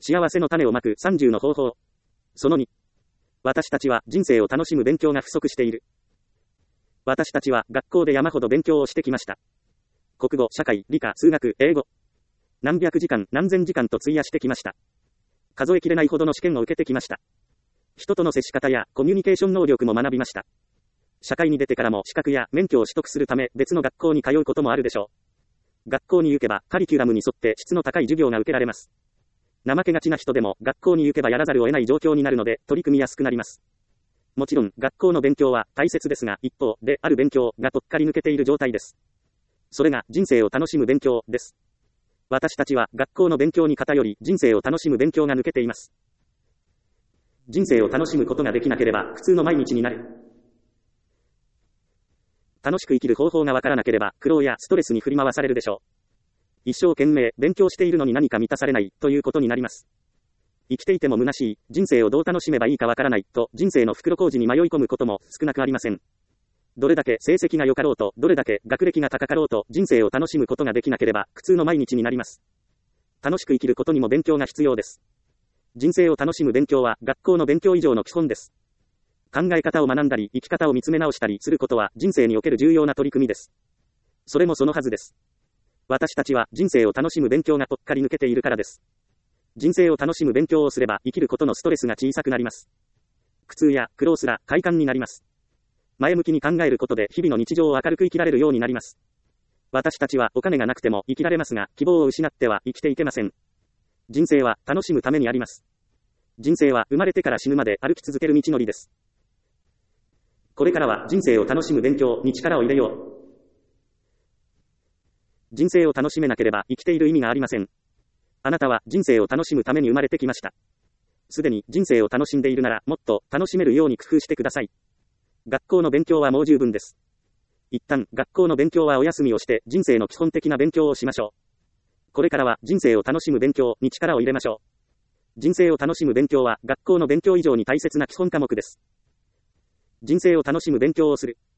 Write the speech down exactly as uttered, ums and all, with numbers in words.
幸せの種をまくさんじゅうの方法。そのに。私たちは人生を楽しむ勉強が不足している。私たちは学校で山ほど勉強をしてきました。国語、社会、理科、数学、英語。何百時間、何千時間と費やしてきました。数えきれないほどの試験を受けてきました。人との接し方やコミュニケーション能力も学びました。社会に出てからも資格や免許を取得するため別の学校に通うこともあるでしょう。学校に行けばカリキュラムに沿って質の高い授業が受けられます。怠けがちな人でも学校に行けばやらざるを得ない状況になるので取り組みやすくなります。もちろん学校の勉強は大切ですが一方である勉強がとっかり抜けている状態です。それが人生を楽しむ勉強です。私たちは学校の勉強に偏り人生を楽しむ勉強が抜けています。人生を楽しむことができなければ普通の毎日になる。楽しく生きる方法がわからなければ苦労やストレスに振り回されるでしょう。一生懸命勉強しているのに何か満たされないということになります。生きていても虚しい、人生をどう楽しめばいいかわからないと人生の袋小路に迷い込むことも少なくありません。どれだけ成績が良かろうと、どれだけ学歴が高かろうと人生を楽しむことができなければ苦痛の毎日になります。楽しく生きることにも勉強が必要です。人生を楽しむ勉強は学校の勉強以上の基本です。考え方を学んだり生き方を見つめ直したりすることは人生における重要な取り組みです。それもそのはずです。私たちは人生を楽しむ勉強がぽっかり抜けているからです。人生を楽しむ勉強をすれば生きることのストレスが小さくなります。苦痛や苦労すら快感になります。前向きに考えることで日々の日常を明るく生きられるようになります。私たちはお金がなくても生きられますが希望を失っては生きていけません。人生は楽しむためにあります。人生は生まれてから死ぬまで歩き続ける道のりです。これからは人生を楽しむ勉強に力を入れよう。人生を楽しめなければ生きている意味がありません。あなたは人生を楽しむために生まれてきました。すでに人生を楽しんでいるならもっと楽しめるように工夫してください。学校の勉強はもう十分です。一旦学校の勉強はお休みをして人生の基本的な勉強をしましょう。これからは人生を楽しむ勉強に力を入れましょう。人生を楽しむ勉強は学校の勉強以上に大切な基本科目です。人生を楽しむ勉強をする。